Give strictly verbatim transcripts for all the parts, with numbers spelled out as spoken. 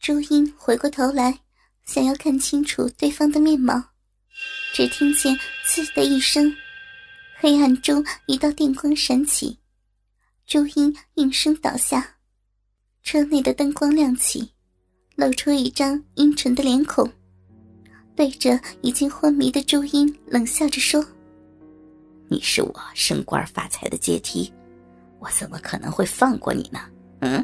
朱茵回过头来，想要看清楚对方的面貌，只听见刺的一声，黑暗中一道电光闪起，朱茵应声倒下。车内的灯光亮起，露出一张阴沉的脸孔，对着已经昏迷的朱茵冷笑着说： 你是我升官发财的阶梯，我怎么可能会放过你呢？嗯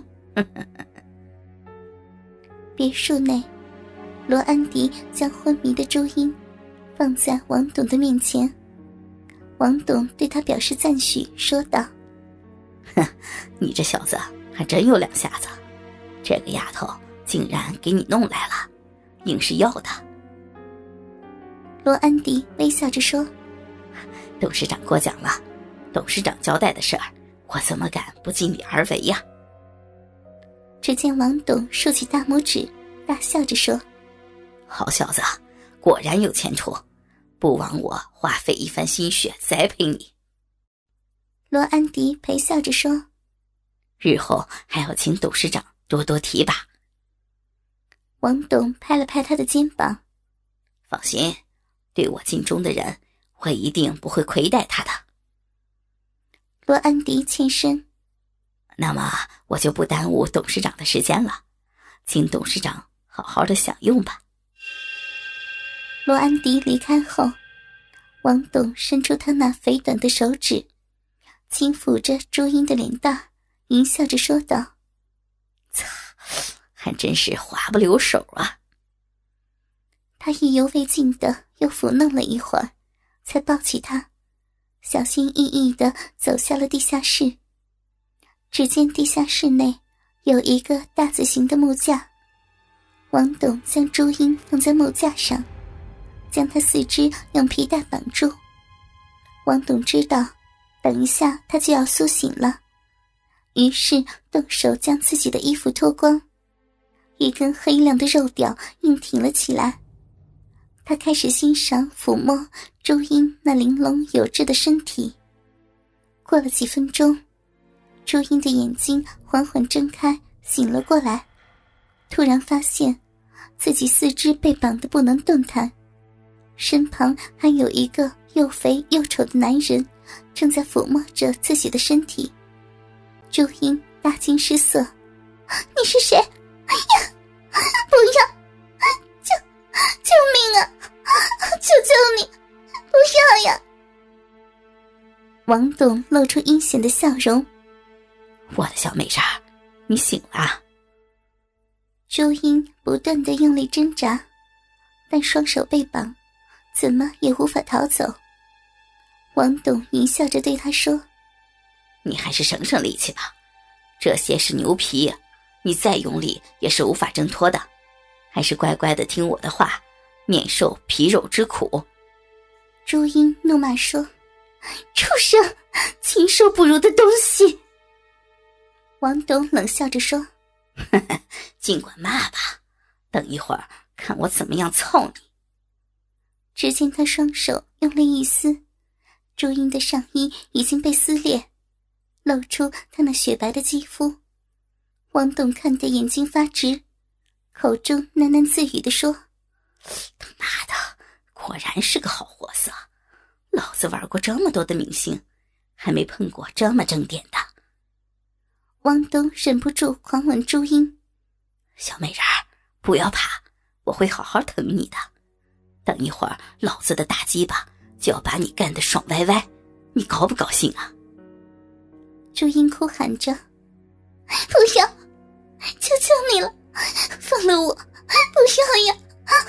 别墅内，罗安迪将昏迷的朱茵放在王董的面前，王董对他表示赞许，说道： 哼，你这小子还真有两下子，这个丫头竟然给你弄来了，硬是要的。 罗安迪微笑着说： 董事长过奖了，董事长交代的事儿，我怎么敢不尽力而为呀？ 只见王董竖起大拇指，大笑着说： 好小子，果然有前途，不枉我花费一番心血栽培你。 罗安迪陪笑着说： 日后还要请董事长多多提拔。 王董拍了拍他的肩膀： 放心，对我尽忠的人，我一定不会亏待他的。 罗安迪欠身： 那么我就不耽误董事长的时间了，请董事长好好的享用吧。 罗安迪离开后，王董伸出他那肥短的手指，轻抚着朱茵的脸蛋，淫笑着说道： 擦，还真是滑不留手啊。 他意犹未尽的又抚弄了一会儿，才抱起他，小心翼翼地走下了地下室。只见地下室内有一个大字形的木架，王董将朱茵放在木架上，将她四肢用皮带绑住。王董知道等一下他就要苏醒了，于是动手将自己的衣服脱光，一根黑亮的肉屌硬挺了起来。他开始欣赏抚摸朱茵那玲珑有致的身体。过了几分钟，朱茵的眼睛缓缓睁开，醒了过来，突然发现自己四肢被绑得不能动弹，身旁还有一个又肥又丑的男人正在抚摸着自己的身体。朱茵大惊失色：你是谁？哎呀，不要，救救命啊，求求你，不要呀！王董露出阴险的笑容： 我的小美人，你醒了。 朱茵不断地用力挣扎，但双手被绑，怎么也无法逃走。王董淫笑着对他说： 你还是省省力气吧，这些是牛皮，你再用力也是无法挣脱的，还是乖乖地听我的话，免受皮肉之苦。 朱茵怒骂说：畜生，禽兽不如的东西！王董冷笑着说： 呵呵，尽管骂吧，等一会儿看我怎么样操你。 只见他双手用力一撕，朱茵的上衣已经被撕裂，露出他那雪白的肌肤。王董看得眼睛发直，口中喃喃自语地说： 他妈的，果然是个好货色，老子玩过这么多的明星，还没碰过这么正点的。 王董忍不住狂吻朱茵： 小美人儿，不要怕，我会好好疼你的。等一会儿老子的大鸡巴就要把你干得爽歪歪，你高不高兴啊？ 朱茵哭喊着：不要，求求你了，放了我，不要呀！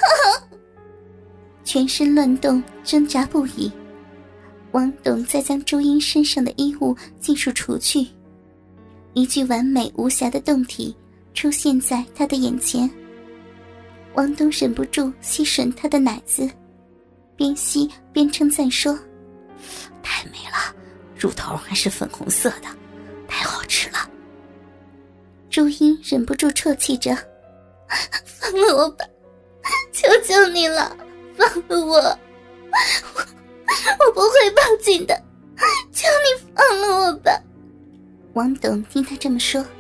全身乱动，挣扎不已。王董再将朱茵身上的衣物尽数除去，一具完美无瑕的胴体出现在他的眼前。王董忍不住吸吮他的奶子，边吸边称赞说： 太美了，乳头还是粉红色的，太好吃了。 朱茵忍不住啜泣着：放了我吧，求求你了，放了我，我我不会报警的，求你放了我吧。王董听他这么说，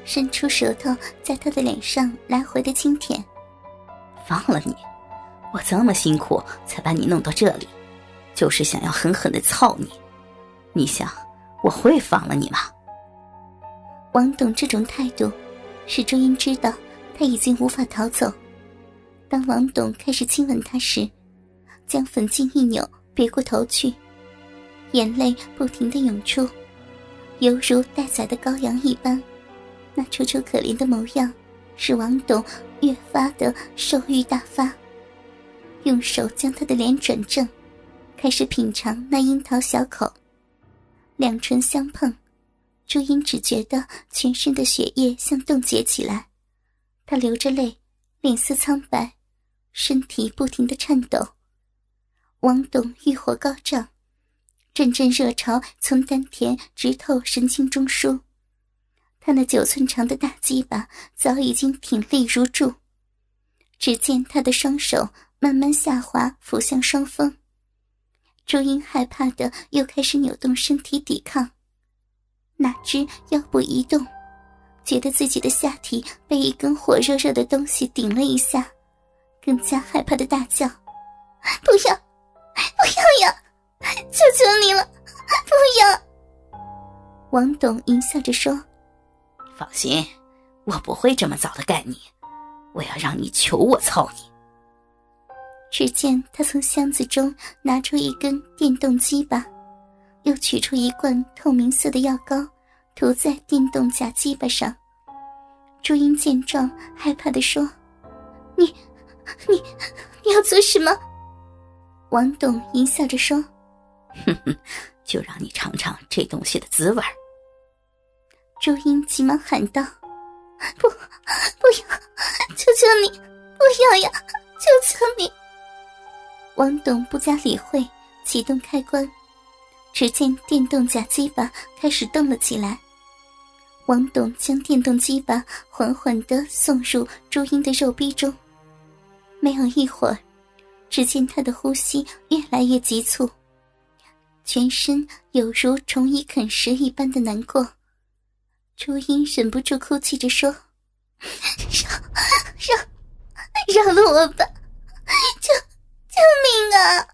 伸出舌头在他的脸上来回的轻舔。 放了你，我这么辛苦才把你弄到这里，就是想要狠狠地操你。你想我会放了你吗？ 王董这种态度使周英知道他已经无法逃走。当王董开始亲吻他时，将粉颈一扭，别过头去，眼泪不停地涌出，犹如待宰的羔羊一般。那楚楚可怜的模样使王董越发的兽欲大发，用手将他的脸转正，开始品尝那樱桃小口。两唇相碰，朱茵只觉得全身的血液像冻结起来，她流着泪，脸色苍白，身体不停地颤抖。王董欲火高涨，阵阵热潮从丹田直透神经中枢，他那九寸长的大鸡巴早已经挺立如柱。只见他的双手慢慢下滑，俯向双峰。朱茵害怕的又开始扭动身体抵抗，哪知腰部一动，觉得自己的下体被一根火热热的东西顶了一下，更加害怕的大叫：不要，不要呀，求求你了，不要！王董淫笑着说： 放心，我不会这么早的干你，我要让你求我操你。 只见他从箱子中拿出一根电动鸡巴，又取出一罐透明色的药膏，涂在电动假鸡巴上。朱茵见状害怕地说：你你你要做什么？王董淫笑着说： 哼哼，就让你尝尝这东西的滋味。 朱茵急忙喊道：不，不要，求求你，不要呀，求求你！王董不加理会，启动开关，只见电动假鸡巴开始动了起来。王董将电动鸡巴缓缓地送入朱茵的肉壁中，没有一会儿，只见他的呼吸越来越急促，全身有如虫蚁啃食一般的难过。朱茵忍不住哭泣着说：饶饶饶了我吧，救救命啊！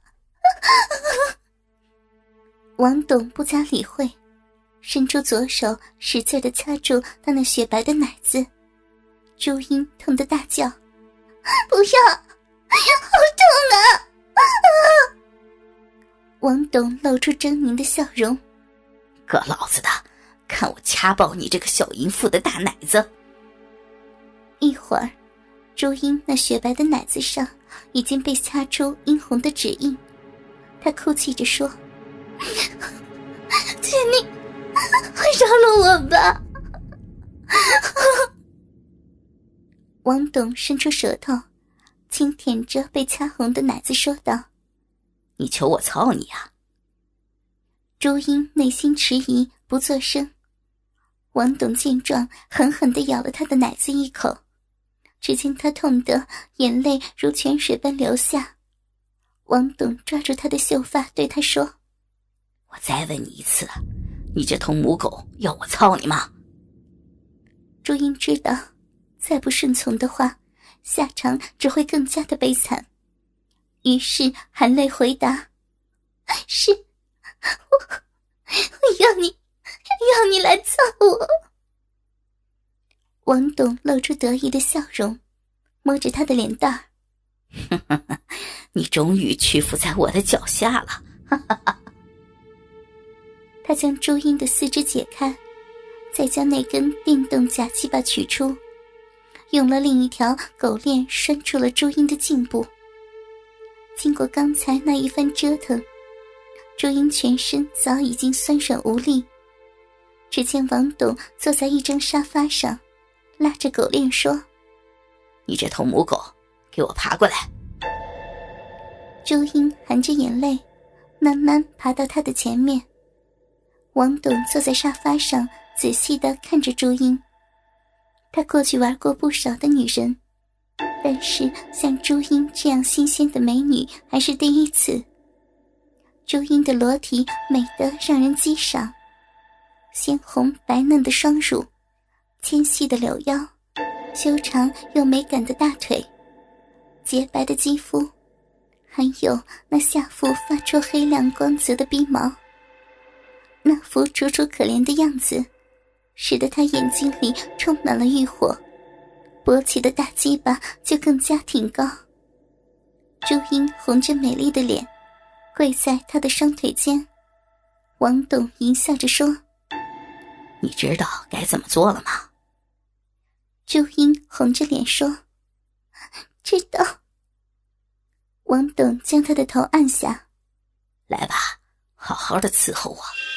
王董不加理会，伸出左手使劲地掐住他那雪白的奶子。朱茵痛得大叫：不要，好痛啊！王董露出狰狞的笑容： 个老子的，看我掐爆你这个小淫妇的大奶子！ 一会儿，朱茵那雪白的奶子上已经被掐出殷红的指印，她哭泣着说：请你饶了我吧！王董伸出舌头轻舔着被掐红的奶子说道： 你求我操你啊！ 朱茵内心迟疑，不作声。王董见状狠狠地咬了他的奶子一口，只见他痛得眼泪如泉水般流下。王董抓住他的秀发对他说： 我再问你一次，你这头母狗要我操你吗？ 朱茵知道再不顺从的话，下场只会更加的悲惨，于是含泪回答：是，我我要你要你来操我。王董露出得意的笑容，摸着他的脸蛋儿： 你终于屈服在我的脚下了。 他将朱茵的四肢解开，再将那根电动假鸡巴取出，用了另一条狗链拴住了朱茵的颈部。经过刚才那一番折腾，朱茵全身早已经酸软无力。只见王董坐在一张沙发上，拉着狗链说： 你这头母狗，给我爬过来。 朱茵含着眼泪慢慢爬到他的前面。王董坐在沙发上仔细地看着朱茵。他过去玩过不少的女人，但是像朱茵这样新鲜的美女还是第一次。朱茵的裸体美得让人激赏，鲜红白嫩的双乳， 纤细的柳腰，修长又美感的大腿，洁白的肌肤，还有那下腹发出黑亮光泽的逼毛，那副楚楚可怜的样子，使得他眼睛里充满了欲火，勃起的大鸡巴就更加挺高。朱茵红着美丽的脸，跪在他的双腿间。王董淫笑着说： 你知道该怎么做了吗？ 朱茵红着脸说：知道。王董将他的头按下。 来吧，好好的伺候我。